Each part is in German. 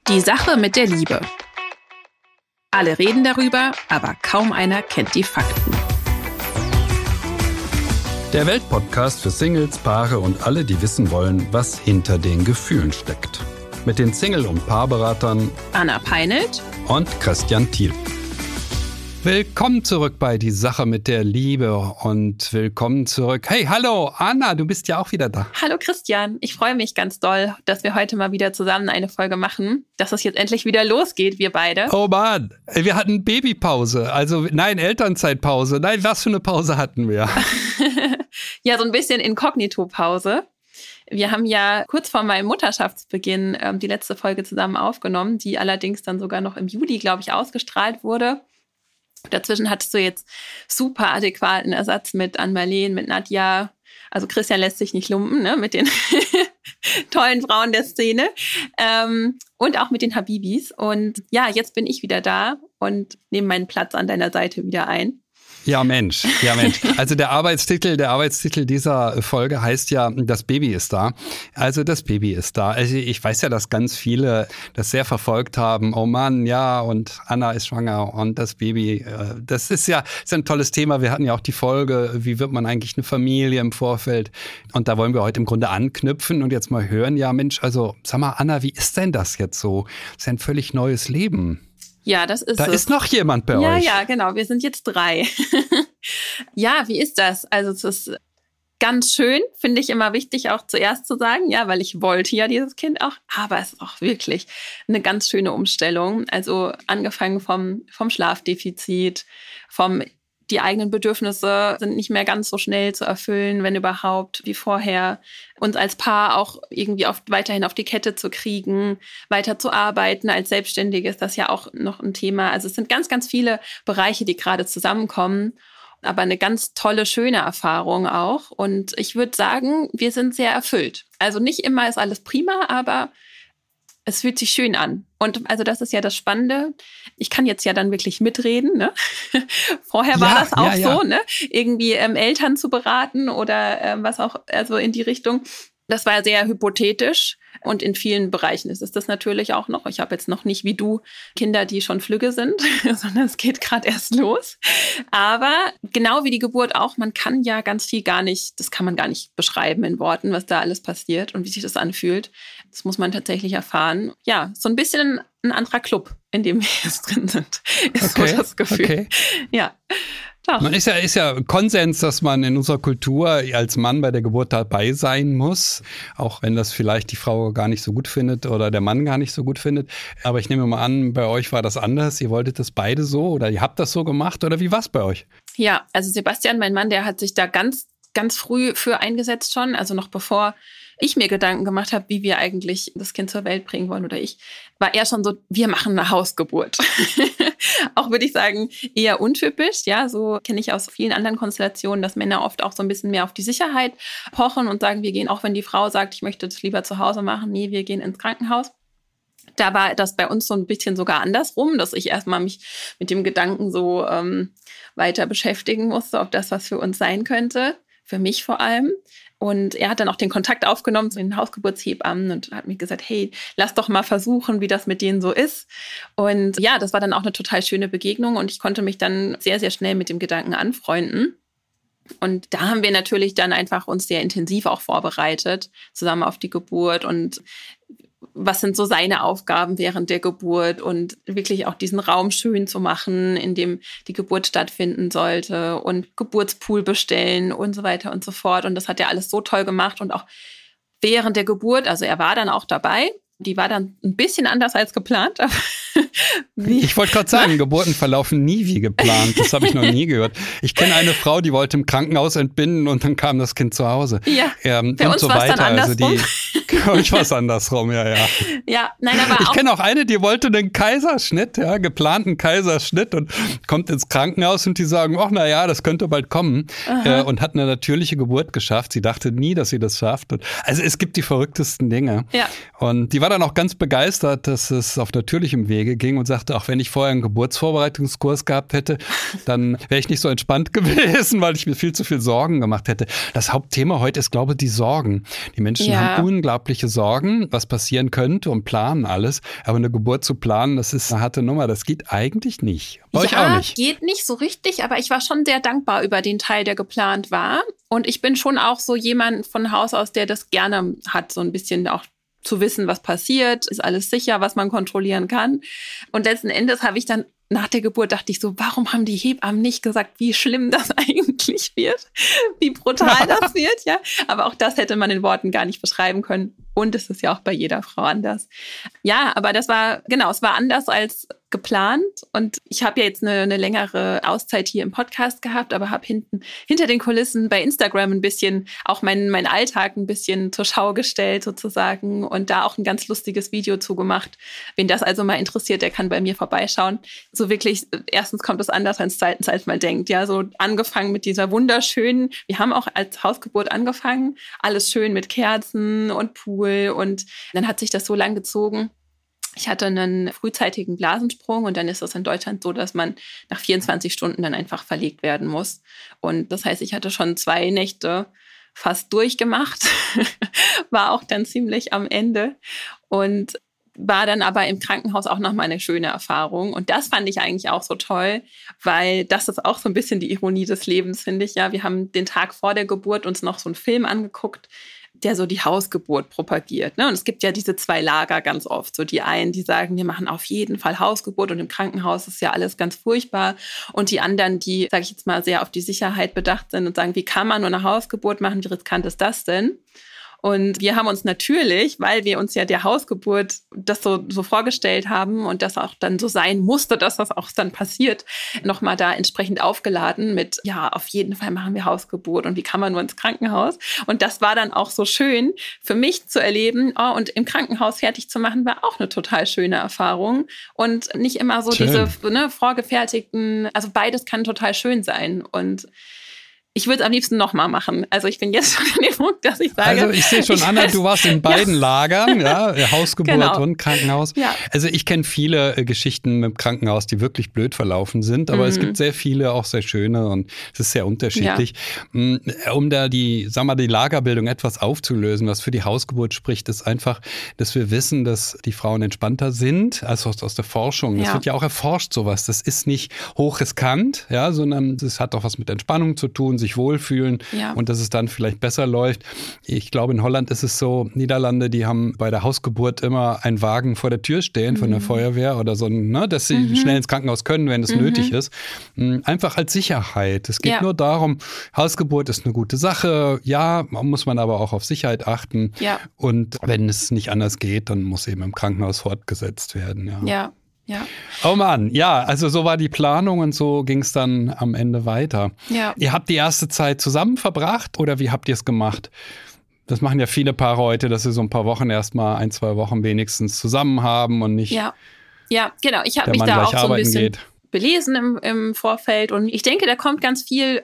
Die Sache mit der Liebe. Alle reden darüber, aber kaum einer kennt die Fakten. Der Weltpodcast für Singles, Paare und alle, die wissen wollen, was hinter den Gefühlen steckt. Mit den Single- und Paarberatern Anna Peinelt und Christian Thiel. Willkommen zurück bei Die Sache mit der Liebe und willkommen zurück. Hey, hallo Anna, du bist ja auch wieder da. Hallo Christian, ich freue mich ganz doll, dass wir heute mal wieder zusammen eine Folge machen, dass es jetzt endlich wieder losgeht, wir beide. Oh Mann, wir hatten Babypause, Elternzeitpause. Nein, was für eine Pause hatten wir? Ja, so ein bisschen Inkognito-Pause. Wir haben ja kurz vor meinem Mutterschaftsbeginn die letzte Folge zusammen aufgenommen, die allerdings dann sogar noch im Juli, glaube ich, ausgestrahlt wurde. Dazwischen hattest du jetzt super adäquaten Ersatz mit Ann-Marleen, mit Nadja. Also Christian lässt sich nicht lumpen, ne? Mit den tollen Frauen der Szene. Und auch mit den Habibis. Und ja, jetzt bin ich wieder da und nehme meinen Platz an deiner Seite wieder ein. Ja, Mensch. Also der Arbeitstitel dieser Folge heißt ja, das Baby ist da. Also das Baby ist da. Also ich weiß ja, dass ganz viele das sehr verfolgt haben. Oh Mann, ja, und Anna ist schwanger und das Baby, das ist ein tolles Thema. Wir hatten ja auch die Folge, wie wird man eigentlich eine Familie im Vorfeld? Und da wollen wir heute im Grunde anknüpfen und jetzt mal hören, ja Mensch, also sag mal Anna, wie ist denn das jetzt so? Das ist ein völlig neues Leben. Ja, das ist Da es. ist noch jemand bei euch. Ja, genau. Wir sind jetzt 3. Ja, wie ist das? Also es ist ganz schön, finde ich immer wichtig auch zuerst zu sagen, ja, weil ich wollte ja dieses Kind auch, aber es ist auch wirklich eine ganz schöne Umstellung. Also angefangen vom Schlafdefizit, die eigenen Bedürfnisse sind nicht mehr ganz so schnell zu erfüllen, wenn überhaupt, wie vorher. Uns als Paar auch irgendwie weiterhin auf die Kette zu kriegen, weiter zu arbeiten. Als Selbstständige ist das ja auch noch ein Thema. Also es sind ganz, ganz viele Bereiche, die gerade zusammenkommen. Aber eine ganz tolle, schöne Erfahrung auch. Und ich würde sagen, wir sind sehr erfüllt. Also nicht immer ist alles prima, aber es fühlt sich schön an. Und also das ist ja das Spannende. Ich kann jetzt ja dann wirklich mitreden. Ne? Vorher war das auch so, ne? Irgendwie Eltern zu beraten oder was auch, also in die Richtung. Das war sehr hypothetisch und in vielen Bereichen ist es das natürlich auch noch. Ich habe jetzt noch nicht wie du Kinder, die schon flügge sind, sondern es geht gerade erst los. Aber genau wie die Geburt auch, man kann ja ganz viel das kann man gar nicht beschreiben in Worten, was da alles passiert und wie sich das anfühlt. Das muss man tatsächlich erfahren. Ja, so ein bisschen ein anderer Club, in dem wir jetzt drin sind, ist so das Gefühl. Okay. Ja. Doch. Man ist ja Konsens, dass man in unserer Kultur als Mann bei der Geburt dabei sein muss, auch wenn das vielleicht die Frau gar nicht so gut findet oder der Mann gar nicht so gut findet. Aber ich nehme mal an, bei euch war das anders. Ihr wolltet das beide so oder ihr habt das so gemacht oder wie war es bei euch? Ja, also Sebastian, mein Mann, der hat sich da ganz, ganz früh für eingesetzt schon, also noch bevor ich mir Gedanken gemacht habe, wie wir eigentlich das Kind zur Welt bringen wollen oder ich, war er schon so, wir machen eine Hausgeburt. Auch würde ich sagen, eher untypisch. Ja, so kenne ich aus vielen anderen Konstellationen, dass Männer oft auch so ein bisschen mehr auf die Sicherheit pochen und sagen, wir gehen, auch wenn die Frau sagt, ich möchte das lieber zu Hause machen, nee, wir gehen ins Krankenhaus. Da war das bei uns so ein bisschen sogar andersrum, dass ich erstmal mich mit dem Gedanken so weiter beschäftigen musste, ob das was für uns sein könnte. Für mich vor allem. Und er hat dann auch den Kontakt aufgenommen zu den Hausgeburtshebammen und hat mir gesagt, hey, lass doch mal versuchen, wie das mit denen so ist. Und ja, das war dann auch eine total schöne Begegnung und ich konnte mich dann sehr, sehr schnell mit dem Gedanken anfreunden. Und da haben wir natürlich dann einfach uns sehr intensiv auch vorbereitet, zusammen auf die Geburt und was sind so seine Aufgaben während der Geburt und wirklich auch diesen Raum schön zu machen, in dem die Geburt stattfinden sollte und Geburtspool bestellen und so weiter und so fort. Und das hat er alles so toll gemacht und auch während der Geburt, also er war dann auch dabei. Die war dann ein bisschen anders als geplant. Ich wollte gerade sagen, Geburten verlaufen nie wie geplant. Das habe ich noch nie gehört. Ich kenne eine Frau, die wollte im Krankenhaus entbinden und dann kam das Kind zu Hause. Ja, bei uns so war es dann andersrum. Bei euch war es andersrum, ja. Ja, nein, aber ich kenne auch eine, die wollte einen Kaiserschnitt, ja, geplanten Kaiserschnitt und kommt ins Krankenhaus und die sagen, ach na ja, das könnte bald kommen. Und hat eine natürliche Geburt geschafft. Sie dachte nie, dass sie das schafft. Also es gibt die verrücktesten Dinge. Ja. Und die war dann auch ganz begeistert, dass es auf natürlichem Wege ging und sagte, auch wenn ich vorher einen Geburtsvorbereitungskurs gehabt hätte, dann wäre ich nicht so entspannt gewesen, weil ich mir viel zu viel Sorgen gemacht hätte. Das Hauptthema heute ist, glaube ich, die Sorgen. Die Menschen haben unglaubliche Sorgen, was passieren könnte und planen alles. Aber eine Geburt zu planen, das ist eine harte Nummer. Das geht eigentlich nicht. Bei euch auch nicht. Geht nicht so richtig, aber ich war schon sehr dankbar über den Teil, der geplant war. Und ich bin schon auch so jemand von Haus aus, der das gerne hat, so ein bisschen auch zu wissen, was passiert, ist alles sicher, was man kontrollieren kann. Und letzten Endes habe ich dann nach der Geburt dachte ich so, warum haben die Hebammen nicht gesagt, wie schlimm das eigentlich wird, wie brutal das wird, ja. Aber auch das hätte man in Worten gar nicht beschreiben können. Und es ist ja auch bei jeder Frau anders. Ja, aber es war anders als geplant. Und ich habe ja jetzt eine längere Auszeit hier im Podcast gehabt, aber habe hinter den Kulissen bei Instagram ein bisschen auch meinen Alltag ein bisschen zur Schau gestellt sozusagen und da auch ein ganz lustiges Video zugemacht. Wen das also mal interessiert, der kann bei mir vorbeischauen. So wirklich, erstens kommt es anders als man denkt. Ja, so angefangen mit dieser wunderschönen, wir haben auch als Hausgeburt angefangen, alles schön mit Kerzen und Pool und dann hat sich das so lang gezogen. Ich hatte einen frühzeitigen Blasensprung und dann ist das in Deutschland so, dass man nach 24 Stunden dann einfach verlegt werden muss. Und das heißt, ich hatte schon 2 Nächte fast durchgemacht, war auch dann ziemlich am Ende und war dann aber im Krankenhaus auch nochmal eine schöne Erfahrung. Und das fand ich eigentlich auch so toll, weil das ist auch so ein bisschen die Ironie des Lebens, finde ich. Ja, wir haben den Tag vor der Geburt uns noch so einen Film angeguckt, der so die Hausgeburt propagiert. Ne? Und es gibt ja diese 2 Lager ganz oft. So die einen, die sagen, wir machen auf jeden Fall Hausgeburt und im Krankenhaus ist ja alles ganz furchtbar. Und die anderen, die, sage ich jetzt mal, sehr auf die Sicherheit bedacht sind und sagen, wie kann man nur eine Hausgeburt machen? Wie riskant ist das denn? Und wir haben uns natürlich, weil wir uns ja der Hausgeburt das so vorgestellt haben und das auch dann so sein musste, dass das auch dann passiert, nochmal da entsprechend aufgeladen mit, ja, auf jeden Fall machen wir Hausgeburt und wie kann man nur ins Krankenhaus? Und das war dann auch so schön für mich zu erleben, und im Krankenhaus fertig zu machen, war auch eine total schöne Erfahrung und nicht immer so schön. Diese vorgefertigten, also beides kann total schön sein und ich würde es am liebsten nochmal machen. Also ich bin jetzt schon an dem Punkt, dass ich sage... Also ich sehe schon, Anna, du warst in beiden Lagern, ja, Hausgeburt und Krankenhaus. Ja. Also ich kenne viele Geschichten mit dem Krankenhaus, die wirklich blöd verlaufen sind, aber es gibt sehr viele, auch sehr schöne und es ist sehr unterschiedlich. Ja. Um da die Lagerbildung etwas aufzulösen, was für die Hausgeburt spricht, ist einfach, dass wir wissen, dass die Frauen entspannter sind, also aus der Forschung. Das wird ja auch erforscht, sowas. Das ist nicht hochriskant, ja, sondern es hat auch was mit Entspannung zu tun, sich wohlfühlen und dass es dann vielleicht besser läuft. Ich glaube, in Holland ist es so, Niederlande, die haben bei der Hausgeburt immer einen Wagen vor der Tür stehen von der Feuerwehr oder so, ne, dass sie schnell ins Krankenhaus können, wenn es nötig ist. Einfach als Sicherheit. Es geht nur darum, Hausgeburt ist eine gute Sache. Ja, muss man aber auch auf Sicherheit achten. Ja. Und wenn es nicht anders geht, dann muss eben im Krankenhaus fortgesetzt werden. Ja. Ja. Oh Mann, ja, also so war die Planung und so ging es dann am Ende weiter. Ja. Ihr habt die erste Zeit zusammen verbracht oder wie habt ihr es gemacht? Das machen ja viele Paare heute, dass sie so ein paar Wochen erstmal 1-2 Wochen wenigstens zusammen haben und nicht. Ja, genau. Ich habe mich da auch so ein bisschen belesen im Vorfeld und ich denke, da kommt ganz viel.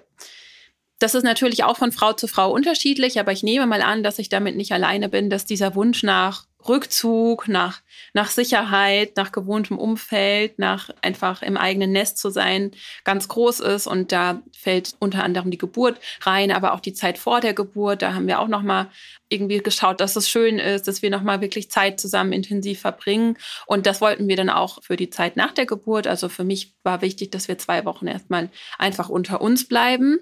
Das ist natürlich auch von Frau zu Frau unterschiedlich, aber ich nehme mal an, dass ich damit nicht alleine bin, dass dieser Wunsch nach Rückzug, nach Sicherheit, nach gewohntem Umfeld, nach einfach im eigenen Nest zu sein, ganz groß ist. Und da fällt unter anderem die Geburt rein, aber auch die Zeit vor der Geburt. Da haben wir auch nochmal irgendwie geschaut, dass es schön ist, dass wir nochmal wirklich Zeit zusammen intensiv verbringen. Und das wollten wir dann auch für die Zeit nach der Geburt. Also für mich war wichtig, dass wir 2 Wochen erstmal einfach unter uns bleiben.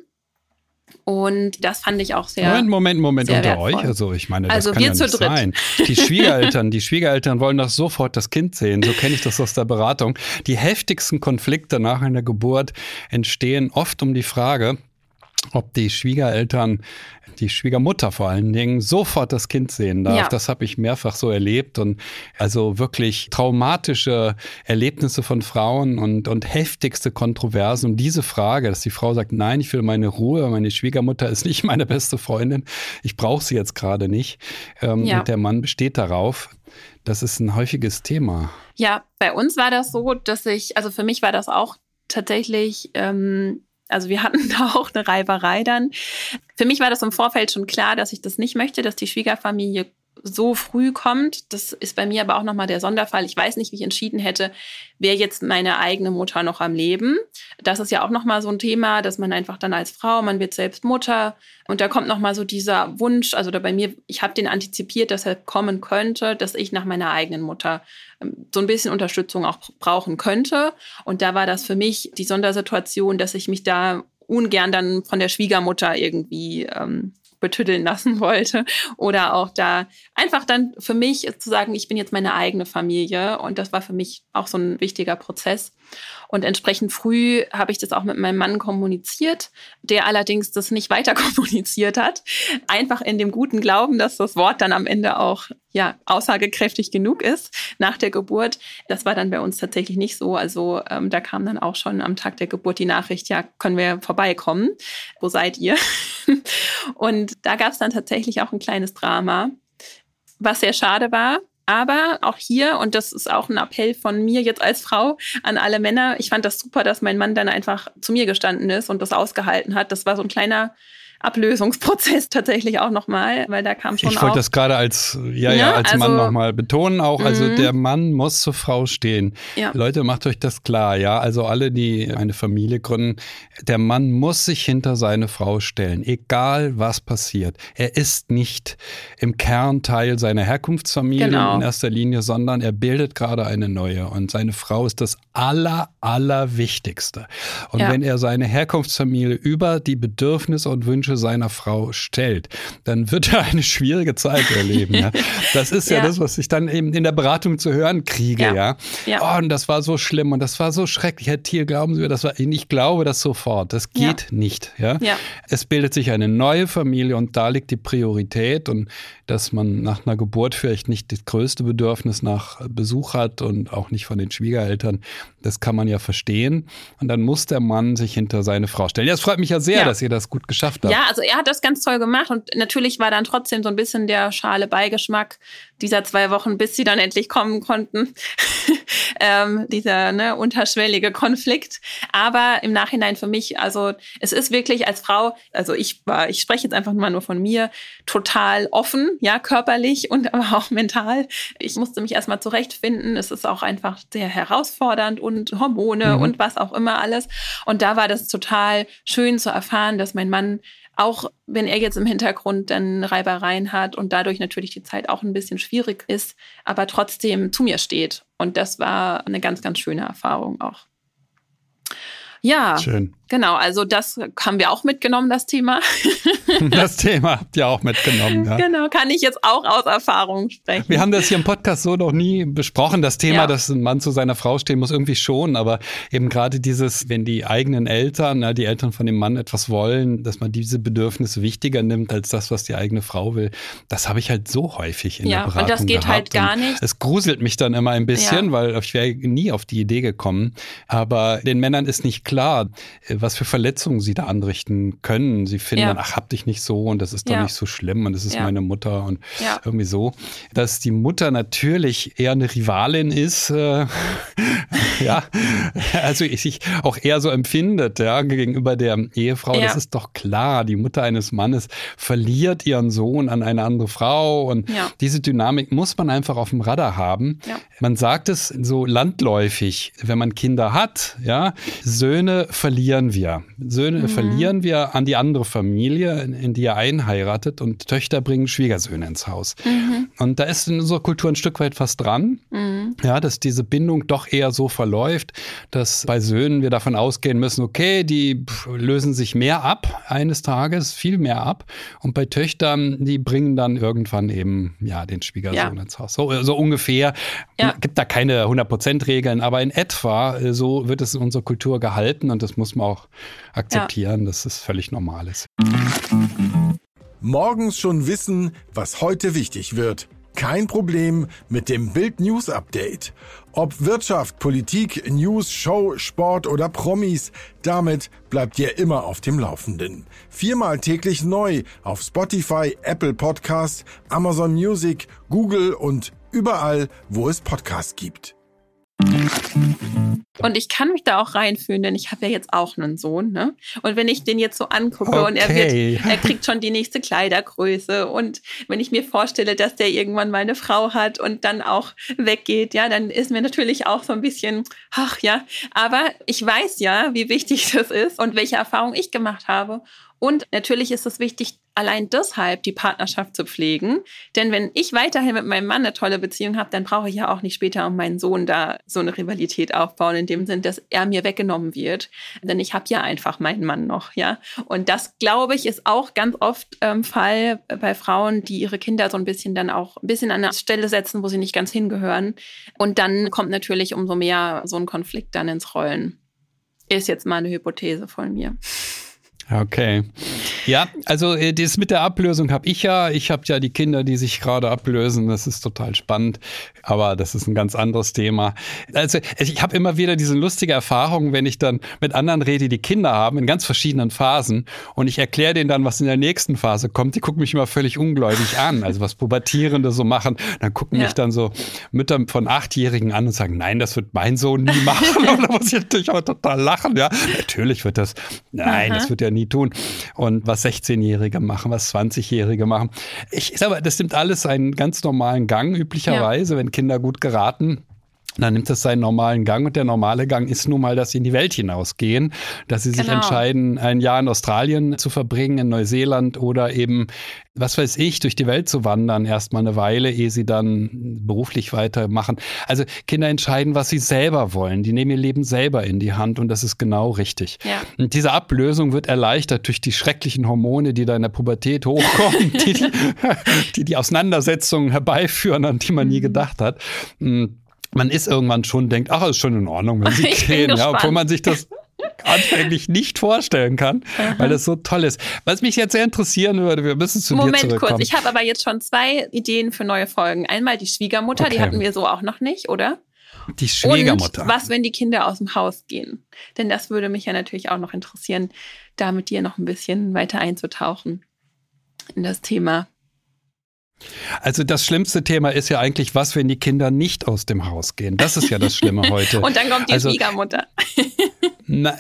Und das fand ich auch sehr Moment sehr unter wertvoll. Euch. Also ich meine, das kann ja nicht sein. Die Schwiegereltern wollen doch sofort das Kind sehen. So kenne ich das aus der Beratung. Die heftigsten Konflikte nach einer Geburt entstehen oft um die Frage, ob die Schwiegermutter vor allen Dingen sofort das Kind sehen darf. Ja. Das habe ich mehrfach so erlebt und also wirklich traumatische Erlebnisse von Frauen und heftigste Kontroversen um diese Frage, dass die Frau sagt, nein, ich will meine Ruhe, meine Schwiegermutter ist nicht meine beste Freundin, ich brauche sie jetzt gerade nicht. Und der Mann besteht darauf. Das ist ein häufiges Thema. Ja, bei uns war das so, also für mich war das auch tatsächlich also wir hatten da auch eine Reiberei dann. Für mich war das im Vorfeld schon klar, dass ich das nicht möchte, dass die Schwiegerfamilie so früh kommt. Das ist bei mir aber auch nochmal der Sonderfall. Ich weiß nicht, wie ich entschieden hätte, wäre jetzt meine eigene Mutter noch am Leben. Das ist ja auch nochmal so ein Thema, dass man einfach dann als Frau, man wird selbst Mutter. Und da kommt nochmal so dieser Wunsch, also da bei mir, ich habe den antizipiert, dass er kommen könnte, dass ich nach meiner eigenen Mutter so ein bisschen Unterstützung auch brauchen könnte. Und da war das für mich die Sondersituation, dass ich mich da ungern dann von der Schwiegermutter irgendwie betüddeln lassen wollte oder auch da einfach dann für mich zu sagen, ich bin jetzt meine eigene Familie, und das war für mich auch so ein wichtiger Prozess. Und entsprechend früh habe ich das auch mit meinem Mann kommuniziert, der allerdings das nicht weiter kommuniziert hat. Einfach in dem guten Glauben, dass das Wort dann am Ende auch aussagekräftig genug ist nach der Geburt. Das war dann bei uns tatsächlich nicht so. Also da kam dann auch schon am Tag der Geburt die Nachricht, ja, können wir vorbeikommen? Wo seid ihr? Und da gab es dann tatsächlich auch ein kleines Drama, was sehr schade war. Aber auch hier, und das ist auch ein Appell von mir jetzt als Frau an alle Männer, ich fand das super, dass mein Mann dann einfach zu mir gestanden ist und das ausgehalten hat. Das war so ein kleiner Ablösungsprozess tatsächlich auch nochmal, weil da kam schon auch... Ich wollte das gerade als Mann nochmal betonen auch. Also der Mann muss zur Frau stehen. Ja. Leute, macht euch das klar, ja. Also alle, die eine Familie gründen, der Mann muss sich hinter seine Frau stellen, egal was passiert. Er ist nicht im Kern Teil seiner Herkunftsfamilie in erster Linie, sondern er bildet gerade eine neue. Und seine Frau ist das Allerwichtigste. Und wenn er seine Herkunftsfamilie über die Bedürfnisse und Wünsche seiner Frau stellt, dann wird er eine schwierige Zeit erleben. Ja. Das ist ja das, was ich dann eben in der Beratung zu hören kriege. Ja. Oh, und das war so schlimm und das war so schrecklich. Herr Thiel, glauben Sie mir, ich glaube das sofort. Das geht nicht. Ja. Es bildet sich eine neue Familie und da liegt die Priorität, und dass man nach einer Geburt vielleicht nicht das größte Bedürfnis nach Besuch hat und auch nicht von den Schwiegereltern, das kann man ja verstehen. Und dann muss der Mann sich hinter seine Frau stellen. Ja, es freut mich ja sehr, dass ihr das gut geschafft habt. Ja, also er hat das ganz toll gemacht, und natürlich war dann trotzdem so ein bisschen der schale Beigeschmack dieser 2 Wochen, bis sie dann endlich kommen konnten. Dieser unterschwellige Konflikt. Aber im Nachhinein für mich, also es ist wirklich als Frau, also ich spreche jetzt einfach mal nur von mir, total offen, ja, körperlich und aber auch mental. Ich musste mich erstmal zurechtfinden. Es ist auch einfach sehr herausfordernd und Hormone und was auch immer alles. Und da war das total schön zu erfahren, dass mein Mann, auch wenn er jetzt im Hintergrund dann Reibereien hat und dadurch natürlich die Zeit auch ein bisschen schwierig ist, aber trotzdem zu mir steht. Und das war eine ganz, ganz schöne Erfahrung auch. Ja, schön. Genau, also das haben wir auch mitgenommen, das Thema. Das Thema habt ihr auch mitgenommen, ja. Genau, kann ich jetzt auch aus Erfahrung sprechen. Wir haben das hier im Podcast so noch nie besprochen, das Thema, dass ein Mann zu seiner Frau stehen muss, irgendwie schon, aber eben gerade dieses, wenn die eigenen Eltern, die Eltern von dem Mann etwas wollen, dass man diese Bedürfnisse wichtiger nimmt als das, was die eigene Frau will, das habe ich halt so häufig in der Beratung gehabt. Ja, und das geht halt gar nicht. Es gruselt mich dann immer ein bisschen, weil ich wäre nie auf die Idee gekommen, aber den Männern ist nicht klar, was für Verletzungen sie da anrichten können. Sie finden dann, ach, hab dich nicht so und das ist doch nicht so schlimm und das ist meine Mutter und irgendwie so. Dass die Mutter natürlich eher eine Rivalin ist, also sich auch eher so empfindet, gegenüber der Ehefrau, das ist doch klar. Die Mutter eines Mannes verliert ihren Sohn an eine andere Frau und diese Dynamik muss man einfach auf dem Radar haben. Ja. Man sagt es so landläufig, wenn man Kinder hat, Söhne verlieren wir. Söhne verlieren wir an die andere Familie, in die er einheiratet, und Töchter bringen Schwiegersöhne ins Haus. Und da ist in unserer Kultur ein Stück weit was dran, dass diese Bindung doch eher so verläuft, dass bei Söhnen wir davon ausgehen müssen, okay, die lösen sich mehr ab eines Tages, viel mehr ab, und bei Töchtern, die bringen dann irgendwann eben den Schwiegersohn ins Haus. So ungefähr. Gibt da keine 100%-Regeln, aber in etwa so wird es in unserer Kultur gehalten, und das muss man auch akzeptieren, dass es völlig normal ist. Morgens schon wissen, was heute wichtig wird. Kein Problem mit dem Bild News Update. Ob Wirtschaft, Politik, News, Show, Sport oder Promis, damit bleibt ihr immer auf dem Laufenden. 4-mal täglich neu auf Spotify, Apple Podcast, Amazon Music, Google und überall, wo es Podcasts gibt. Und ich kann mich da auch reinfühlen, denn ich habe ja jetzt auch einen Sohn, ne? Und wenn ich den jetzt so angucke und er kriegt schon die nächste Kleidergröße und wenn ich mir vorstelle, dass der irgendwann mal eine Frau hat und dann auch weggeht, ja, dann ist mir natürlich auch so ein bisschen, ach ja, aber ich weiß ja, wie wichtig das ist und welche Erfahrungen ich gemacht habe. Und natürlich ist es wichtig, allein deshalb die Partnerschaft zu pflegen. Denn wenn ich weiterhin mit meinem Mann eine tolle Beziehung habe, dann brauche ich ja auch nicht später um meinen Sohn da so eine Rivalität aufbauen, in dem Sinn, dass er mir weggenommen wird. Denn ich habe ja einfach meinen Mann noch, ja. Und das, glaube ich, ist auch ganz oft Fall bei Frauen, die ihre Kinder so ein bisschen dann auch ein bisschen an eine Stelle setzen, wo sie nicht ganz hingehören. Und dann kommt natürlich umso mehr so ein Konflikt dann ins Rollen. Ist jetzt mal eine Hypothese von mir. Okay. Ja, also das mit der Ablösung habe ich ja. Ich habe ja die Kinder, die sich gerade ablösen. Das ist total spannend. Aber das ist ein ganz anderes Thema. Also ich habe immer wieder diese lustige Erfahrung, wenn ich dann mit anderen rede, die Kinder haben, in ganz verschiedenen Phasen. Und ich erkläre denen dann, was in der nächsten Phase kommt. Die gucken mich immer völlig ungläubig an. Also was Pubertierende so machen. Dann gucken mich dann so Mütter von 8-Jährigen an und sagen, nein, das wird mein Sohn nie machen. Und da muss ich natürlich auch total lachen. Ja, natürlich wird das, nein, das wird ja nie tun. Und was 16-Jährige machen, was 20-Jährige machen. Ich sage, das nimmt alles einen ganz normalen Gang, üblicherweise, wenn Kinder gut geraten. Dann nimmt das seinen normalen Gang und der normale Gang ist nun mal, dass sie in die Welt hinausgehen, dass sie sich entscheiden, ein Jahr in Australien zu verbringen, in Neuseeland oder eben, was weiß ich, durch die Welt zu wandern, erstmal eine Weile, ehe sie dann beruflich weitermachen. Also Kinder entscheiden, was sie selber wollen. Die nehmen ihr Leben selber in die Hand und das ist genau richtig. Ja. Und diese Ablösung wird erleichtert durch die schrecklichen Hormone, die da in der Pubertät hochkommen, die Auseinandersetzungen herbeiführen, an die man nie gedacht hat. Man ist irgendwann schon, denkt, ach, ist schon in Ordnung, wenn sie gehen, ja, obwohl man sich das anfänglich nicht vorstellen kann, weil das so toll ist. Was mich jetzt sehr interessieren würde, wir müssen zu dir zurückkommen. Moment kurz, ich habe aber jetzt schon 2 Ideen für neue Folgen. Einmal die Schwiegermutter, die hatten wir so auch noch nicht, oder? Die Schwiegermutter. Und was, wenn die Kinder aus dem Haus gehen? Denn das würde mich ja natürlich auch noch interessieren, da mit dir noch ein bisschen weiter einzutauchen in das Thema. Also das schlimmste Thema ist ja eigentlich, was, wenn die Kinder nicht aus dem Haus gehen? Das ist ja das Schlimme heute. Und dann kommt die Schwiegermutter. Dann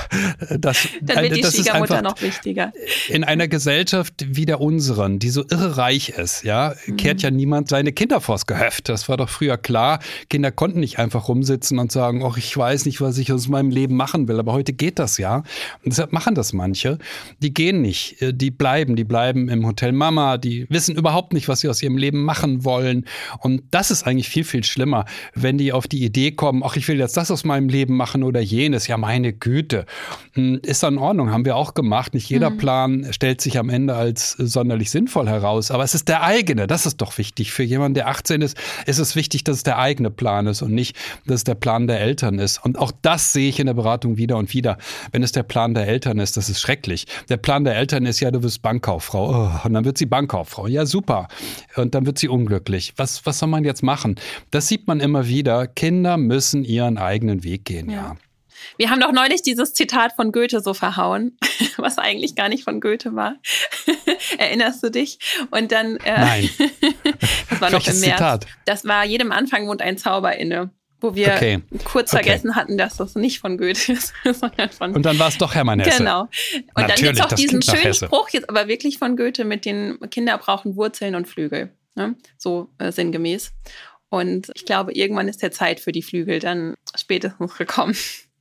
wird die Schwiegermutter noch wichtiger. In einer Gesellschaft wie der unseren, die so irre reich ist, ja, kehrt ja niemand seine Kinder vors Gehöft. Das war doch früher klar. Kinder konnten nicht einfach rumsitzen und sagen, ach, ich weiß nicht, was ich aus meinem Leben machen will. Aber heute geht das ja. Und deshalb machen das manche. Die gehen nicht. Die bleiben im Hotel Mama. Die wissen überhaupt nicht, was sie aus ihrem Leben machen wollen. Und das ist eigentlich viel, viel schlimmer, wenn die auf die Idee kommen, ach, ich will jetzt das aus meinem Leben machen oder jenes. Ja, meine Güte. Ist in Ordnung, haben wir auch gemacht. Nicht jeder Plan stellt sich am Ende als sonderlich sinnvoll heraus. Aber es ist der eigene. Das ist doch wichtig. Für jemanden, der 18 ist, ist es wichtig, dass es der eigene Plan ist und nicht, dass es der Plan der Eltern ist. Und auch das sehe ich in der Beratung wieder und wieder. Wenn es der Plan der Eltern ist, das ist schrecklich. Der Plan der Eltern ist ja, du wirst Bankkauffrau. Oh, und dann wird sie Bankkauffrau. Ja, super. Und dann wird sie unglücklich. Was soll man jetzt machen? Das sieht man immer wieder. Kinder müssen ihren eigenen Weg gehen, ja. Wir haben doch neulich dieses Zitat von Goethe so verhauen, was eigentlich gar nicht von Goethe war. Erinnerst du dich? Und dann, Nein. Das war noch im März. Zitat? Das war, jedem Anfang wohnt ein Zauber inne. Wo wir kurz vergessen hatten, dass das nicht von Goethe ist, sondern von... Und dann war es doch Hermann Hesse. Genau. Und dann gibt es auch diesen schönen Spruch, jetzt aber wirklich von Goethe, mit den Kinder brauchen Wurzeln und Flügel. Ne? So sinngemäß. Und ich glaube, irgendwann ist der Zeit für die Flügel dann spätestens gekommen.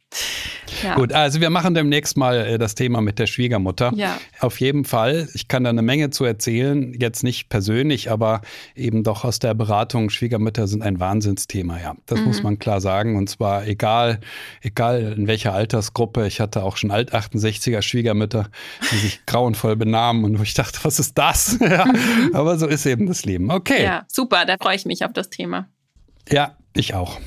Ja. Gut, also wir machen demnächst mal das Thema mit der Schwiegermutter. Ja. Auf jeden Fall. Ich kann da eine Menge zu erzählen. Jetzt nicht persönlich, aber eben doch aus der Beratung. Schwiegermütter sind ein Wahnsinnsthema, ja. Das muss man klar sagen. Und zwar egal in welcher Altersgruppe. Ich hatte auch schon Alt-68er Schwiegermütter, die sich grauenvoll benahmen und wo ich dachte, was ist das? Ja. Aber so ist eben das Leben. Okay. Ja, super. Da freue ich mich auf das Thema. Ja, ich auch.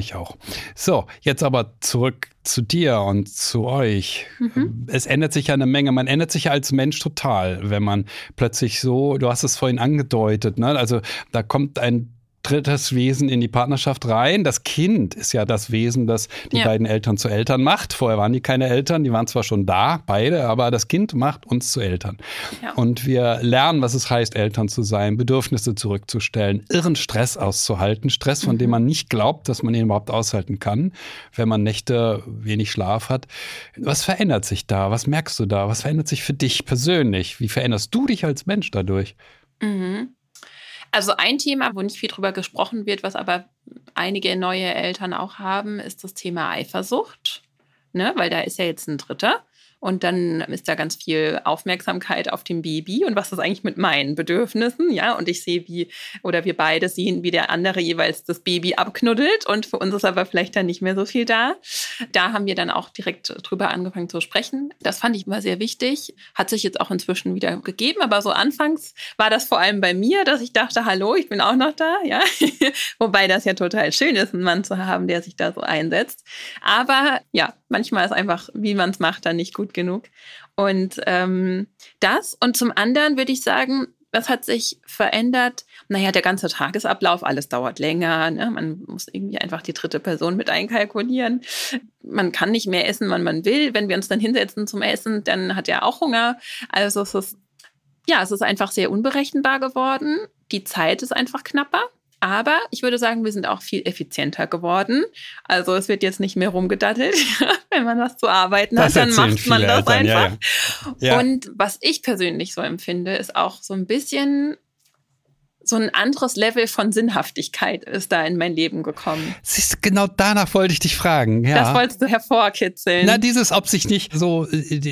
So, jetzt aber zurück zu dir und zu euch. Es ändert sich ja eine Menge. Man ändert sich ja als Mensch total, wenn man plötzlich so, du hast es vorhin angedeutet, ne? Also da kommt ein tritt das Wesen in die Partnerschaft rein. Das Kind ist ja das Wesen, das die beiden Eltern zu Eltern macht. Vorher waren die keine Eltern, die waren zwar schon da, beide, aber das Kind macht uns zu Eltern. Ja. Und wir lernen, was es heißt, Eltern zu sein, Bedürfnisse zurückzustellen, irren Stress auszuhalten. Stress, von dem man nicht glaubt, dass man ihn überhaupt aushalten kann, wenn man Nächte wenig Schlaf hat. Was verändert sich da? Was merkst du da? Was verändert sich für dich persönlich? Wie veränderst du dich als Mensch dadurch? Also ein Thema, wo nicht viel drüber gesprochen wird, was aber einige neue Eltern auch haben, ist das Thema Eifersucht. Ne? Weil da ist ja jetzt ein Dritter. Und dann ist da ganz viel Aufmerksamkeit auf dem Baby und was ist eigentlich mit meinen Bedürfnissen, ja? Und ich sehe, wir beide sehen, wie der andere jeweils das Baby abknuddelt und für uns ist aber vielleicht dann nicht mehr so viel da. Da haben wir dann auch direkt drüber angefangen zu sprechen. Das fand ich immer sehr wichtig. Hat sich jetzt auch inzwischen wieder gegeben, aber so anfangs war das vor allem bei mir, dass ich dachte, hallo, ich bin auch noch da, ja? Wobei das ja total schön ist, einen Mann zu haben, der sich da so einsetzt. Aber ja, manchmal ist einfach, wie man es macht, dann nicht gut genug. Und das. Und zum anderen würde ich sagen, was hat sich verändert? Naja, der ganze Tagesablauf, alles dauert länger. Ne? Man muss irgendwie einfach die dritte Person mit einkalkulieren. Man kann nicht mehr essen, wann man will. Wenn wir uns dann hinsetzen zum Essen, dann hat er auch Hunger. Also es ist einfach sehr unberechenbar geworden. Die Zeit ist einfach knapper. Aber ich würde sagen, wir sind auch viel effizienter geworden. Also es wird jetzt nicht mehr rumgedattelt. Wenn man was zu arbeiten hat, dann macht man das einfach. Ja. Und was ich persönlich so empfinde, ist auch so ein bisschen so ein anderes Level von Sinnhaftigkeit ist da in mein Leben gekommen. Siehst du, genau danach wollte ich dich fragen. Ja. Das wolltest du hervorkitzeln. Na, ob sich nicht so,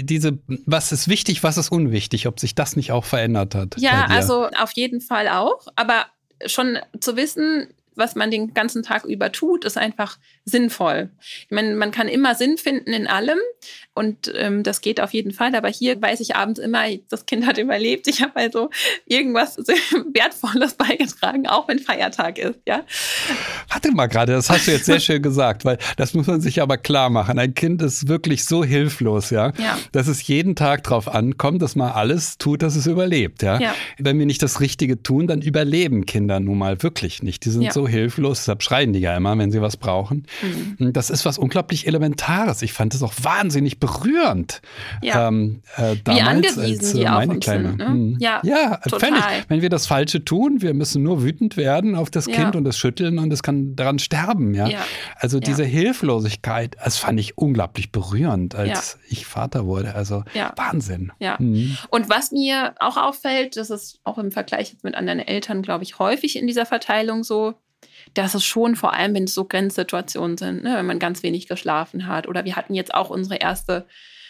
was ist wichtig, was ist unwichtig, ob sich das nicht auch verändert hat. Ja, also auf jeden Fall auch. Aber schon zu wissen, was man den ganzen Tag über tut, ist einfach sinnvoll. Ich meine, man kann immer Sinn finden in allem und das geht auf jeden Fall. Aber hier weiß ich abends immer, das Kind hat überlebt. Ich habe also irgendwas Wertvolles beigetragen, auch wenn Feiertag ist. Ja. Warte mal gerade, das hast du jetzt sehr schön gesagt, weil das muss man sich aber klar machen. Ein Kind ist wirklich so hilflos, ja, dass es jeden Tag drauf ankommt, dass man alles tut, dass es überlebt. Ja. Wenn wir nicht das Richtige tun, dann überleben Kinder nun mal wirklich nicht. Die sind so hilflos, deshalb schreien die ja immer, wenn sie was brauchen. Das ist was unglaublich Elementares. Ich fand es auch wahnsinnig berührend. Ja. Wie angewiesen die auf uns sind. Ne? Ja, völlig. Wenn wir das Falsche tun, wir müssen nur wütend werden auf das Kind und es schütteln und es kann daran sterben. Ja? Also diese Hilflosigkeit, das fand ich unglaublich berührend, als ich Vater wurde. Also Wahnsinn. Ja. Und was mir auch auffällt, das ist auch im Vergleich jetzt mit anderen Eltern, glaube ich, häufig in dieser Verteilung so, dass es schon vor allem, wenn es so Grenzsituationen sind, ne, wenn man ganz wenig geschlafen hat. Oder wir hatten jetzt auch unsere erste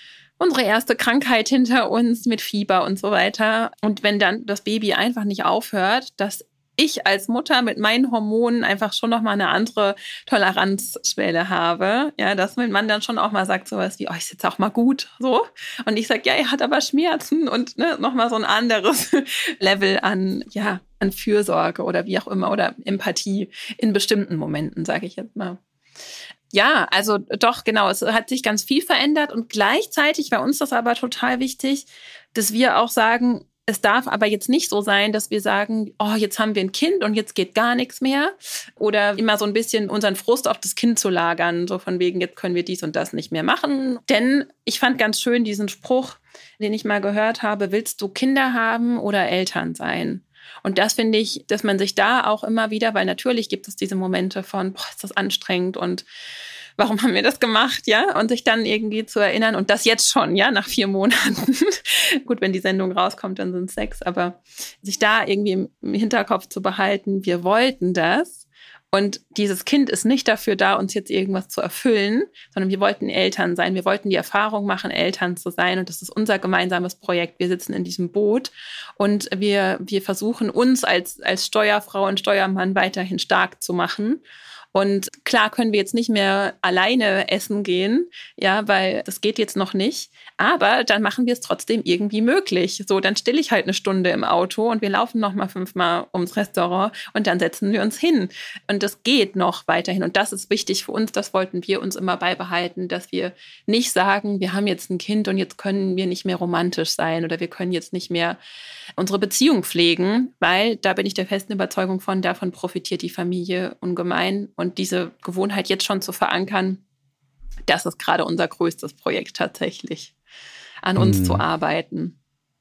Krankheit hinter uns mit Fieber und so weiter. Und wenn dann das Baby einfach nicht aufhört, dass ich als Mutter mit meinen Hormonen einfach schon nochmal eine andere Toleranzschwelle habe. Ja, dass mein Mann dann schon auch mal sagt sowas wie, ist jetzt auch mal gut, so. Und ich sage, er hat aber Schmerzen und nochmal so ein anderes Level an Fürsorge oder wie auch immer oder Empathie in bestimmten Momenten, sage ich jetzt mal. Ja, also doch, genau, es hat sich ganz viel verändert und gleichzeitig war uns das aber total wichtig, dass wir auch sagen, es darf aber jetzt nicht so sein, dass wir sagen, jetzt haben wir ein Kind und jetzt geht gar nichts mehr. Oder immer so ein bisschen unseren Frust auf das Kind zu lagern, so von wegen, jetzt können wir dies und das nicht mehr machen. Denn ich fand ganz schön diesen Spruch, den ich mal gehört habe, willst du Kinder haben oder Eltern sein? Und das finde ich, dass man sich da auch immer wieder, weil natürlich gibt es diese Momente von, ist das anstrengend und warum haben wir das gemacht, ja? Und sich dann irgendwie zu erinnern und das jetzt schon, ja, nach 4 Monaten. Gut, wenn die Sendung rauskommt, dann sind es 6, aber sich da irgendwie im Hinterkopf zu behalten, wir wollten das und dieses Kind ist nicht dafür da, uns jetzt irgendwas zu erfüllen, sondern wir wollten Eltern sein, wir wollten die Erfahrung machen, Eltern zu sein und das ist unser gemeinsames Projekt. Wir sitzen in diesem Boot und wir versuchen uns als Steuerfrau und Steuermann weiterhin stark zu machen. Und klar können wir jetzt nicht mehr alleine essen gehen, ja, weil das geht jetzt noch nicht. Aber dann machen wir es trotzdem irgendwie möglich. So, dann stille ich halt eine Stunde im Auto und wir laufen noch mal 5-mal ums Restaurant und dann setzen wir uns hin. Und das geht noch weiterhin. Und das ist wichtig für uns. Das wollten wir uns immer beibehalten, dass wir nicht sagen, wir haben jetzt ein Kind und jetzt können wir nicht mehr romantisch sein oder wir können jetzt nicht mehr unsere Beziehung pflegen, weil da bin ich der festen Überzeugung von, davon profitiert die Familie ungemein. Und diese Gewohnheit jetzt schon zu verankern, das ist gerade unser größtes Projekt tatsächlich, an uns zu arbeiten.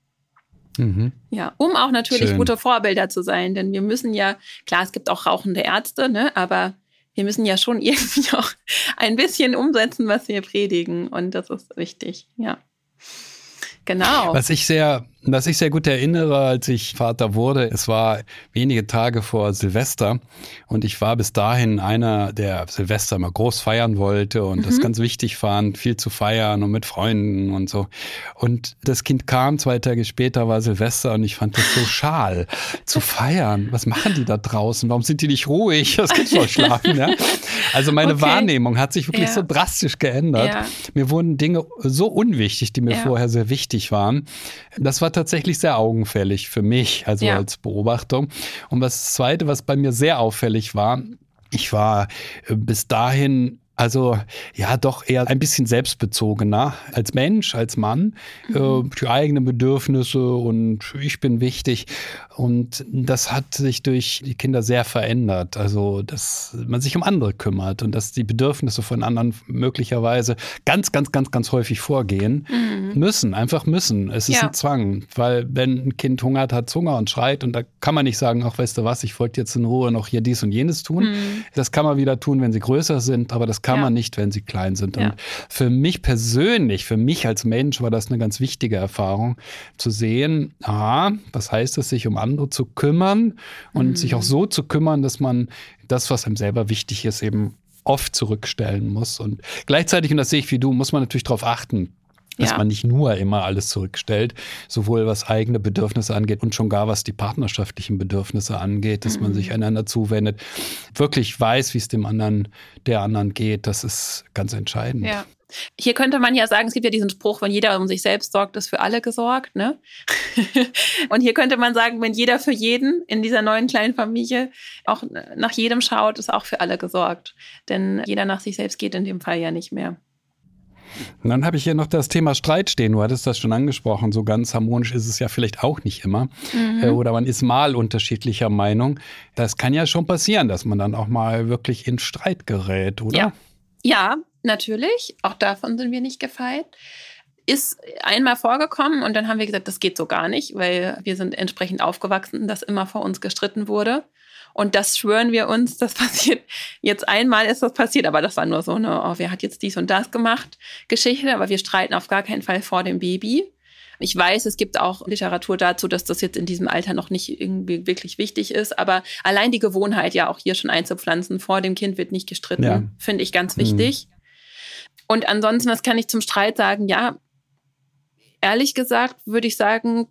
Ja, um auch natürlich gute Vorbilder zu sein, denn wir müssen ja, klar, es gibt auch rauchende Ärzte, ne, aber wir müssen ja schon irgendwie auch ein bisschen umsetzen, was wir predigen, und das ist wichtig, ja. Genau. Was ich sehr gut erinnere, als ich Vater wurde, es war wenige Tage vor Silvester und ich war bis dahin einer, der Silvester immer groß feiern wollte und das ganz wichtig fand, viel zu feiern und mit Freunden und so. Und das Kind kam, 2 Tage später war Silvester und ich fand das so schal, zu feiern. Was machen die da draußen? Warum sind die nicht ruhig? Das Kind soll schlafen, ja? Also meine Wahrnehmung hat sich wirklich so drastisch geändert. Ja. Mir wurden Dinge so unwichtig, die mir vorher sehr wichtig waren. Das war tatsächlich sehr augenfällig für mich, also als Beobachtung. Und das Zweite, was bei mir sehr auffällig war, ich war bis dahin also ja doch eher ein bisschen selbstbezogener als Mensch, als Mann, die eigenen Bedürfnisse und ich bin wichtig. Und das hat sich durch die Kinder sehr verändert. Also, dass man sich um andere kümmert und dass die Bedürfnisse von anderen möglicherweise ganz häufig vorgehen müssen. Es ist ein Zwang, weil wenn ein Kind Hunger hat es Hunger und schreit und da kann man nicht sagen, ach weißt du was, ich wollte jetzt in Ruhe noch hier dies und jenes tun. Das kann man wieder tun, wenn sie größer sind, aber das kann man nicht, wenn sie klein sind. Und für mich persönlich, für mich als Mensch war das eine ganz wichtige Erfahrung, zu sehen, was heißt es, sich um andere zu kümmern und sich auch so zu kümmern, dass man das, was einem selber wichtig ist, eben oft zurückstellen muss. Und gleichzeitig, und das sehe ich wie du, muss man natürlich darauf achten, dass man nicht nur immer alles zurückstellt, sowohl was eigene Bedürfnisse angeht und schon gar was die partnerschaftlichen Bedürfnisse angeht, dass man sich einander zuwendet, wirklich weiß, wie es der anderen geht, das ist ganz entscheidend. Ja. Hier könnte man ja sagen, es gibt ja diesen Spruch, wenn jeder um sich selbst sorgt, ist für alle gesorgt, ne? Und hier könnte man sagen, wenn jeder für jeden in dieser neuen kleinen Familie auch nach jedem schaut, ist auch für alle gesorgt. Denn jeder nach sich selbst geht in dem Fall ja nicht mehr. Und dann habe ich hier noch das Thema Streit stehen. Du hattest das schon angesprochen. So ganz harmonisch ist es ja vielleicht auch nicht immer. Oder man ist mal unterschiedlicher Meinung. Das kann ja schon passieren, dass man dann auch mal wirklich in Streit gerät, oder? Ja, natürlich. Auch davon sind wir nicht gefeit. Ist einmal vorgekommen und dann haben wir gesagt, das geht so gar nicht, weil wir sind entsprechend aufgewachsen, dass immer vor uns gestritten wurde. Und das schwören wir uns, das passiert. Jetzt einmal ist das passiert, aber das war nur so eine, wer hat jetzt dies und das gemacht, Geschichte. Aber wir streiten auf gar keinen Fall vor dem Baby. Ich weiß, es gibt auch Literatur dazu, dass das jetzt in diesem Alter noch nicht irgendwie wirklich wichtig ist. Aber allein die Gewohnheit, ja auch hier schon einzupflanzen, vor dem Kind wird nicht gestritten, finde ich ganz wichtig. Und ansonsten, was kann ich zum Streit sagen? Ja, ehrlich gesagt würde ich sagen,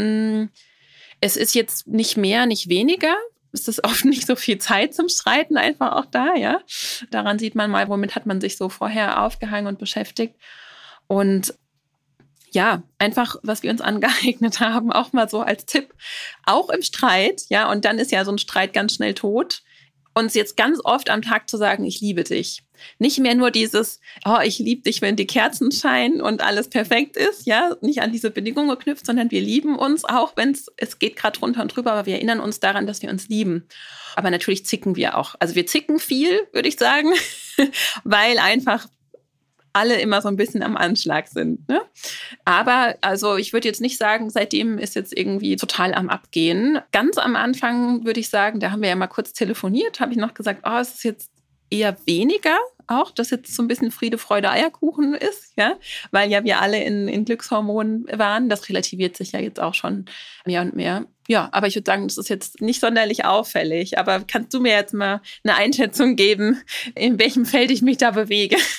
es ist jetzt nicht mehr, nicht weniger. Es ist oft nicht so viel Zeit zum Streiten einfach auch da, ja. Daran sieht man mal, womit hat man sich so vorher aufgehangen und beschäftigt. Und ja, einfach, was wir uns angeeignet haben, auch mal so als Tipp, auch im Streit, ja, und dann ist ja so ein Streit ganz schnell tot, uns jetzt ganz oft am Tag zu sagen, ich liebe dich. Nicht mehr nur dieses, ich liebe dich, wenn die Kerzen scheinen und alles perfekt ist, ja, nicht an diese Bedingungen geknüpft, sondern wir lieben uns, auch wenn es geht gerade runter und drüber, aber wir erinnern uns daran, dass wir uns lieben. Aber natürlich zicken wir auch. Also wir zicken viel, würde ich sagen, weil einfach alle immer so ein bisschen am Anschlag sind. Ne? Aber also ich würde jetzt nicht sagen, seitdem ist jetzt irgendwie total am Abgehen. Ganz am Anfang würde ich sagen, da haben wir ja mal kurz telefoniert, habe ich noch gesagt, es ist jetzt eher weniger auch, dass jetzt so ein bisschen Friede, Freude, Eierkuchen ist, ja, weil ja wir alle in Glückshormonen waren. Das relativiert sich ja jetzt auch schon mehr und mehr. Ja, aber ich würde sagen, das ist jetzt nicht sonderlich auffällig. Aber kannst du mir jetzt mal eine Einschätzung geben, in welchem Feld ich mich da bewege?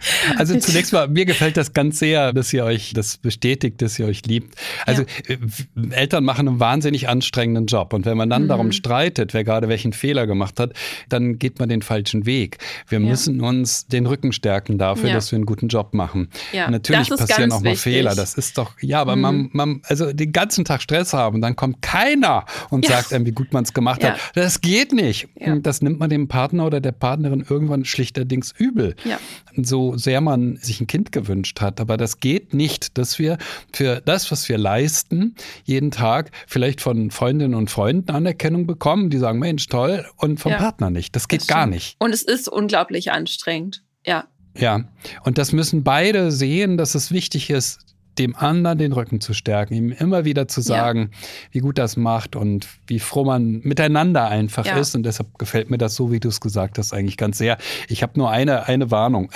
Also zunächst mal, mir gefällt das ganz sehr, dass ihr euch das bestätigt, dass ihr euch liebt. Also Eltern machen einen wahnsinnig anstrengenden Job. Und wenn man dann darum streitet, wer gerade welchen Fehler gemacht hat, dann geht man den falschen Weg. Wir müssen uns den Rücken stärken dafür, dass wir einen guten Job machen. Ja. Natürlich passieren auch mal Fehler. Das ist doch, aber man, also den ganzen Tag Stress haben, dann kommt keiner und sagt einem, wie gut man es gemacht hat. Das geht nicht. Ja. Das nimmt man dem Partner oder der Partnerin irgendwann schlichterdings übel. Ja. So sehr man sich ein Kind gewünscht hat. Aber das geht nicht, dass wir für das, was wir leisten, jeden Tag vielleicht von Freundinnen und Freunden Anerkennung bekommen, die sagen, Mensch, toll, und vom Partner nicht. Das geht gar nicht. Und es ist unglaublich anstrengend. Ja. Ja. Und das müssen beide sehen, dass es wichtig ist, dem anderen den Rücken zu stärken, ihm immer wieder zu sagen, wie gut das macht und wie froh man miteinander einfach ist. Und deshalb gefällt mir das so, wie du es gesagt hast, eigentlich ganz sehr. Ich habe nur eine Warnung.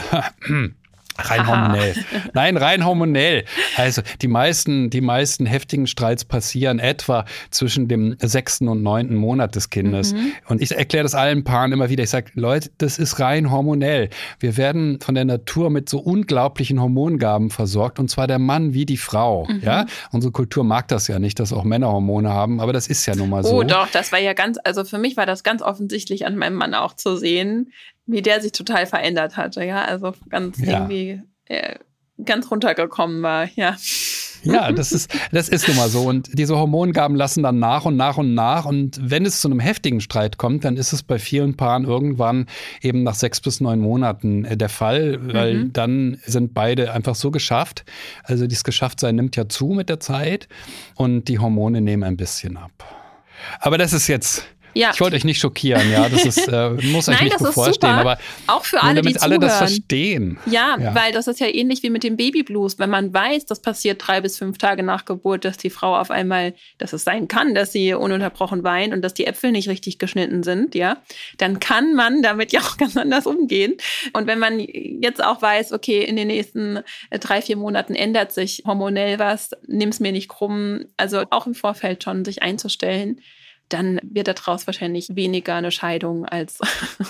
Rein hormonell. Nein, rein hormonell. Also die meisten heftigen Streits passieren etwa zwischen dem 6. und 9. Monat des Kindes. Und ich erkläre das allen Paaren immer wieder. Ich sage, Leute, das ist rein hormonell. Wir werden von der Natur mit so unglaublichen Hormongaben versorgt. Und zwar der Mann wie die Frau. Ja? Unsere Kultur mag das ja nicht, dass auch Männer Hormone haben. Aber das ist ja nun mal so. Oh doch, das war ja also für mich war das ganz offensichtlich an meinem Mann auch zu sehen, wie der sich total verändert hatte, ja, also ganz irgendwie ganz runtergekommen war, ja. Ja, das ist nun mal so. Und diese Hormongaben lassen dann nach und nach und nach. Und wenn es zu einem heftigen Streit kommt, dann ist es bei vielen Paaren irgendwann eben nach 6 bis 9 Monaten der Fall, weil dann sind beide einfach so geschafft. Also dieses Geschafftsein nimmt ja zu mit der Zeit und die Hormone nehmen ein bisschen ab. Aber das ist jetzt... Ja. Ich wollte euch nicht schockieren, ja. Das ist, muss euch nicht bevorstehen, aber auch für alle, die zuhören. Damit alle das verstehen. Ja, weil das ist ja ähnlich wie mit dem Babyblues. Wenn man weiß, das passiert 3 bis 5 Tage nach Geburt, dass die Frau auf einmal, dass es sein kann, dass sie ununterbrochen weint und dass die Äpfel nicht richtig geschnitten sind, ja, dann kann man damit ja auch ganz anders umgehen. Und wenn man jetzt auch weiß, okay, in den nächsten 3, 4 Monaten ändert sich hormonell was, nimm's mir nicht krumm, also auch im Vorfeld schon sich einzustellen, dann wird daraus wahrscheinlich weniger eine Scheidung als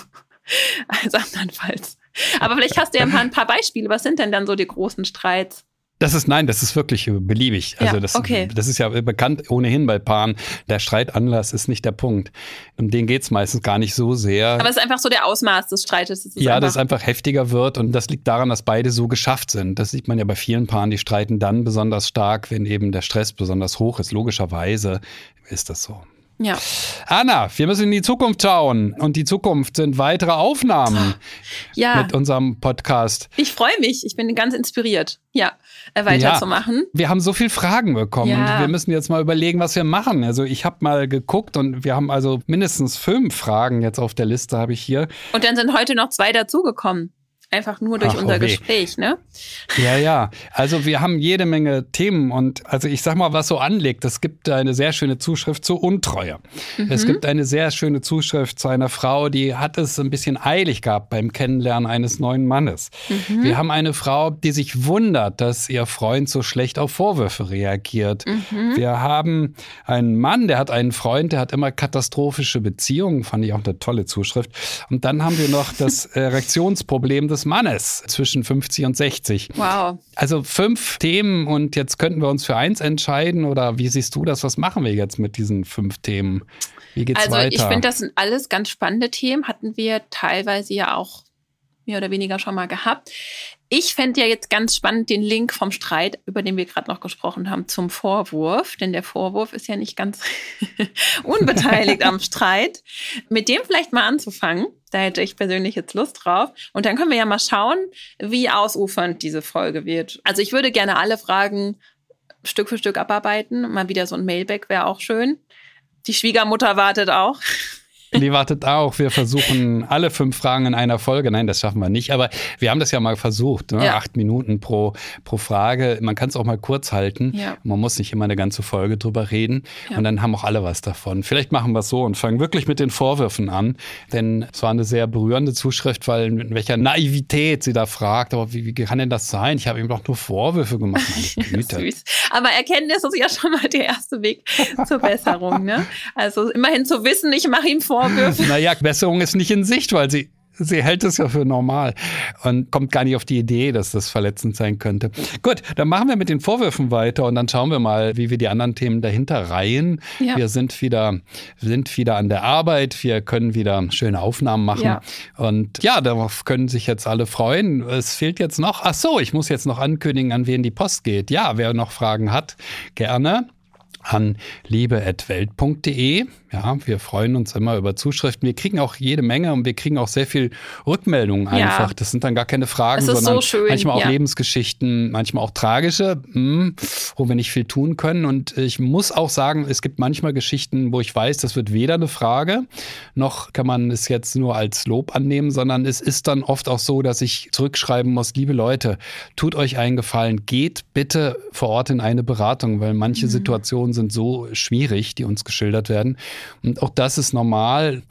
andernfalls. Aber vielleicht hast du ja mal ein paar Beispiele. Was sind denn dann so die großen Streits? Das ist wirklich beliebig. Also das ist ja bekannt ohnehin bei Paaren. Der Streitanlass ist nicht der Punkt. Um den geht's meistens gar nicht so sehr. Aber es ist einfach so der Ausmaß des Streites. Dass es einfach heftiger wird. Und das liegt daran, dass beide so geschafft sind. Das sieht man ja bei vielen Paaren, die streiten dann besonders stark, wenn eben der Stress besonders hoch ist. Logischerweise ist das so. Ja. Anna, wir müssen in die Zukunft schauen. Und die Zukunft sind weitere Aufnahmen mit unserem Podcast. Ich freue mich. Ich bin ganz inspiriert, weiterzumachen. Wir haben so viele Fragen bekommen. Und wir müssen jetzt mal überlegen, was wir machen. Also ich habe mal geguckt und wir haben also mindestens 5 Fragen jetzt auf der Liste, habe ich hier. Und dann sind heute noch 2 dazugekommen. Einfach nur durch unser Gespräch, ne? Ja. Also wir haben jede Menge Themen und also ich sag mal, was so anliegt. Es gibt eine sehr schöne Zuschrift zur Untreue. Es gibt eine sehr schöne Zuschrift zu einer Frau, die hat es ein bisschen eilig gehabt beim Kennenlernen eines neuen Mannes. Wir haben eine Frau, die sich wundert, dass ihr Freund so schlecht auf Vorwürfe reagiert. Wir haben einen Mann, der hat einen Freund, der hat immer katastrophische Beziehungen. Fand ich auch eine tolle Zuschrift. Und dann haben wir noch das Erektionsproblem des Mannes zwischen 50 und 60. Wow. Also 5 Themen und jetzt könnten wir uns für eins entscheiden oder wie siehst du das? Was machen wir jetzt mit diesen 5 Themen? Wie geht's weiter? Ich finde, das sind alles ganz spannende Themen. Hatten wir teilweise ja auch mehr oder weniger schon mal gehabt. Ich fände ja jetzt ganz spannend den Link vom Streit, über den wir gerade noch gesprochen haben, zum Vorwurf. Denn der Vorwurf ist ja nicht ganz unbeteiligt am Streit. Mit dem vielleicht mal anzufangen. Da hätte ich persönlich jetzt Lust drauf. Und dann können wir ja mal schauen, wie ausufernd diese Folge wird. Also ich würde gerne alle Fragen Stück für Stück abarbeiten. Mal wieder so ein Mailback wäre auch schön. Die Schwiegermutter wartet auch. Die wartet auch. Wir versuchen alle 5 Fragen in einer Folge. Nein, das schaffen wir nicht. Aber wir haben das ja mal versucht. Ne? 8 Minuten pro Frage. Man kann es auch mal kurz halten. Ja. Man muss nicht immer eine ganze Folge drüber reden. Ja. Und dann haben auch alle was davon. Vielleicht machen wir es so und fangen wirklich mit den Vorwürfen an. Denn es war eine sehr berührende Zuschrift, weil in welcher Naivität sie da fragt. Aber wie kann denn das sein? Ich habe ihm doch nur Vorwürfe gemacht. Meine Güte. Süß. Aber Erkenntnis ist ja schon mal der erste Weg zur Besserung. Ne? Also immerhin zu wissen, ich mache ihm Vorwürfe. Naja, Besserung ist nicht in Sicht, weil sie Sie hält es ja für normal und kommt gar nicht auf die Idee, dass das verletzend sein könnte. Gut, dann machen wir mit den Vorwürfen weiter und dann schauen wir mal, wie wir die anderen Themen dahinter reihen. Ja. Wir sind wieder an der Arbeit, wir können wieder schöne Aufnahmen machen. Ja. Und ja, darauf können sich jetzt alle freuen. Es fehlt jetzt noch, ich muss jetzt noch ankündigen, an wen die Post geht. Ja, wer noch Fragen hat, gerne an liebe@welt.de. Ja, wir freuen uns immer über Zuschriften. Wir kriegen auch jede Menge und wir kriegen auch sehr viel Rückmeldungen einfach. Ja. Das sind dann gar keine Fragen, sondern so schön, manchmal auch Lebensgeschichten, manchmal auch tragische, wo wir nicht viel tun können. Und ich muss auch sagen, es gibt manchmal Geschichten, wo ich weiß, das wird weder eine Frage, noch kann man es jetzt nur als Lob annehmen, sondern es ist dann oft auch so, dass ich zurückschreiben muss, liebe Leute, tut euch einen Gefallen, geht bitte vor Ort in eine Beratung, weil manche Situationen sind so schwierig, die uns geschildert werden. Und auch das ist normal.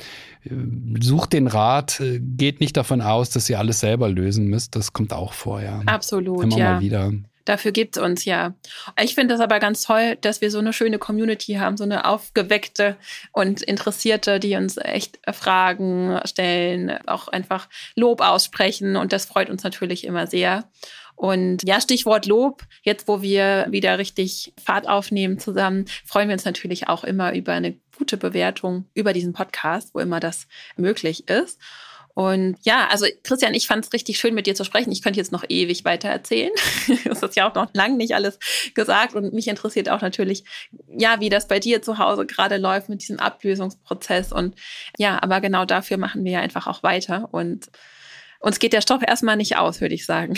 Sucht den Rat, geht nicht davon aus, dass ihr alles selber lösen müsst. Das kommt auch vor, ja. Absolut, immer mal wieder. Dafür gibt es uns, ja. Ich finde das aber ganz toll, dass wir so eine schöne Community haben, so eine aufgeweckte und Interessierte, die uns echt Fragen stellen, auch einfach Lob aussprechen. Und das freut uns natürlich immer sehr. Und ja, Stichwort Lob, jetzt wo wir wieder richtig Fahrt aufnehmen zusammen, freuen wir uns natürlich auch immer über eine gute Bewertung über diesen Podcast, wo immer das möglich ist. Und ja, also Christian, ich fand es richtig schön, mit dir zu sprechen. Ich könnte jetzt noch ewig weiter erzählen. Das ist ja auch noch lange nicht alles gesagt. Und mich interessiert auch natürlich, ja, wie das bei dir zu Hause gerade läuft mit diesem Ablösungsprozess. Und ja, aber genau dafür machen wir ja einfach auch weiter. Und uns geht der Stoff erstmal nicht aus, würde ich sagen.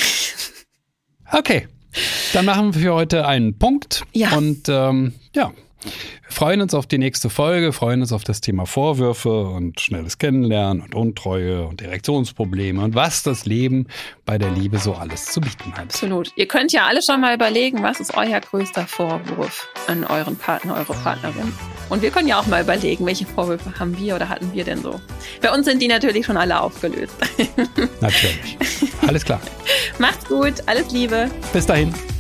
Okay, dann machen wir für heute einen Punkt. Ja. Und wir freuen uns auf die nächste Folge, freuen uns auf das Thema Vorwürfe und schnelles Kennenlernen und Untreue und Erektionsprobleme und was das Leben bei der Liebe so alles zu bieten hat. Absolut. Ihr könnt ja alle schon mal überlegen, was ist euer größter Vorwurf an euren Partner, eure Partnerin. Und wir können ja auch mal überlegen, welche Vorwürfe haben wir oder hatten wir denn so. Bei uns sind die natürlich schon alle aufgelöst. Natürlich. Alles klar. Macht's gut. Alles Liebe. Bis dahin.